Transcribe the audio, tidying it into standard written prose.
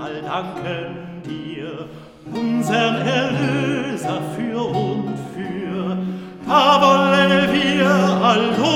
all danken dir, unserm Erlöser für und für. Da wollen wir all